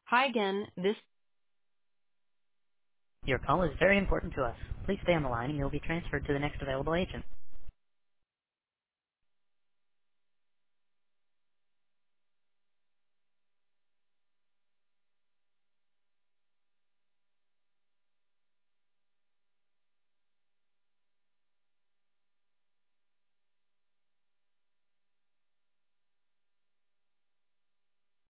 Hi again. Your call is very important to us. Please stay on the line and you'll be transferred to the next available agent.